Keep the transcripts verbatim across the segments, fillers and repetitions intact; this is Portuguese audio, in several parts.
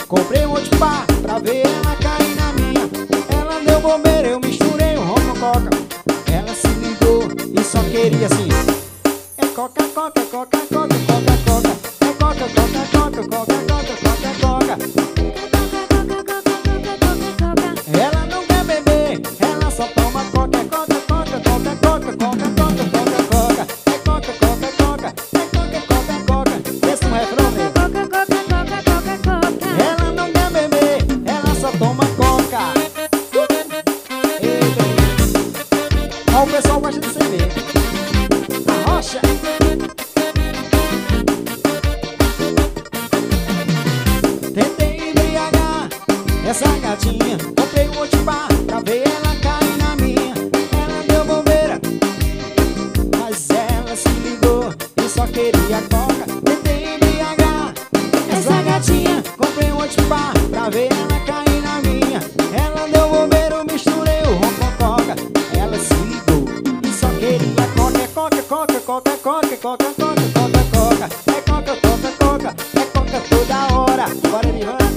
Comprei um outro par pra ver ela cair na minha. Ela deu bobeira, eu misturei o rum com coca. Ela se ligou e só queria assim: é coca, coca, coca, coca, coca, coca. É coca, coca, coca, coca, coca, coca, coca. Ela não quer beber, ela só toma coca. É coca, coca, coca, coca, coca, coca, coca, coca. É coca, coca, coca, é coca, coca, coca. Esse é um refrão meu. Ela não quer beber, ela só toma coca. Eita. Ó, o pessoal gosta de cerveja. A rocha. Tentei embriagar essa gatinha. Comprei um outro bar pra ver ela cair na minha. Ela deu bobeira, mas ela se ligou e só queria coca. Tentei embriagar essa gatinha. Comprei um outro bar pra ver ela cair na minha. Ela deu bobeira, eu misturei o rum com coca. Ela se ligou e só queria coca. É coca, coca, coca, coca, coca, coca, coca, coca. É coca, coca, coca, é coca toda hora. Bora de van.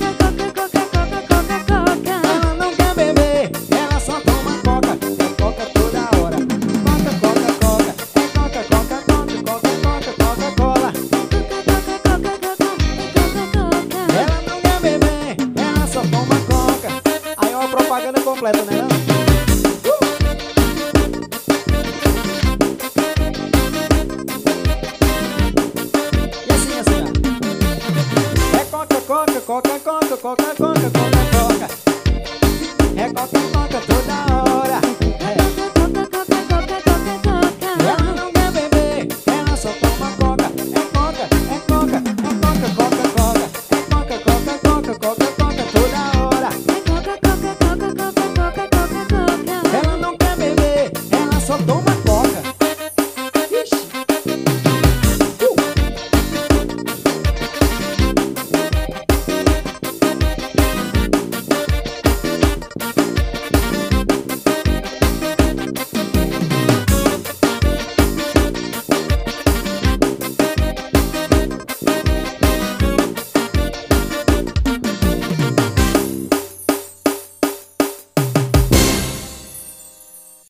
Ela não quer beber, ela só toma coca. É coca toda hora. Coca, coca, coca. É coca, coca, coca, coca, coca, Coca-Cola. Ela não quer beber, ela só toma coca. Aí é uma propaganda completa, né? Não? E assim, assim, ó. É coca, coca, coca, coca, coca, coca, coca, coca. É coca, coca toda hora.